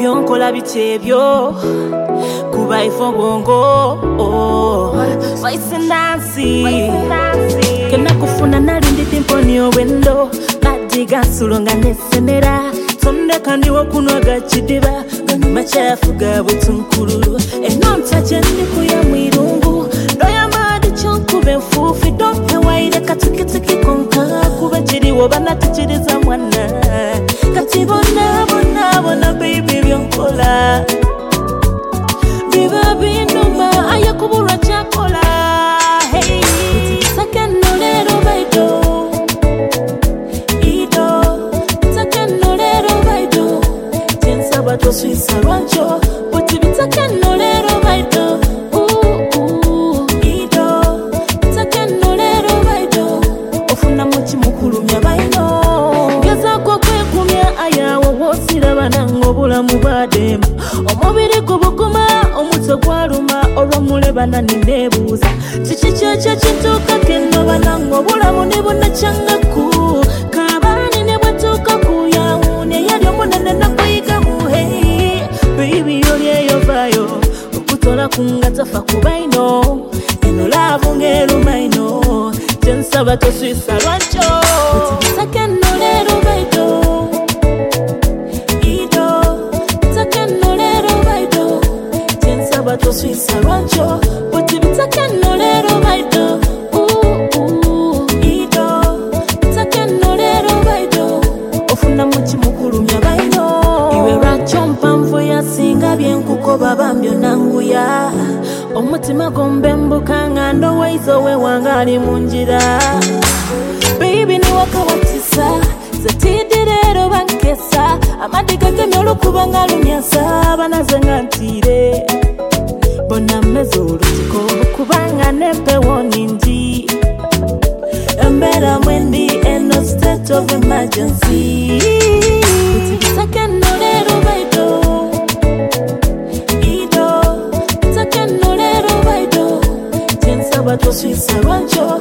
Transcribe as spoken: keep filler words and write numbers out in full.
byonkola bitebyo kuba ifo bongo oh Spice Nancy kena kufuna nalindi timponi owendo madiga sulonga nesemera tonde kandi wokunwa gachidiba ganyuma chafu gabutunkululu enonta chendi kuya mwirungu ndoya madi chonkube mfufi dope waire katikitiki konka kuba jiri wobana tichiriza mwana katibona bona bona baby byonkola biba binuma ayakubura chakola hey sakeno lero baido ido sakeno lero baido tensa bato swisa rancho buti bitakeno lero baido uh ido sakeno lero baido ofuna muchi mukuru myabaino ngeza ko kwekumya ayawo wosira banango bulamu badema omubiri kubukuma omutso gwaruma olwomulebana ninebuuza kiki kyekyo kituuka keno banango bulamu nebona kyangaku kabani ne bwatuuka kuyawune yali omunene nakuyigamu hey baby yoli eyovayo okutola kungatafa kubaino eno laavu ng'erumaino kyensaba toswisa lwakyo sakeno lero baido bato swisa rancho buti bitakeno lero baido uh uh ido bitakeno lero baido ofuna muchi mukuru myabaino iwe rancho mpamvu ya singa byenkuko babambyo nanguya omutima gombe mbuka ndo waizo we wangali munjira baby ni wakawatisa zatidirero bankesa amadiga gemyolo kubanga lumyasa banazenga ntire bona mezuru tiko kubanga nepe woninji embera mwendi in a state of emergency sakeno lero baido ido sakeno lero baido tensa bato swisa rancho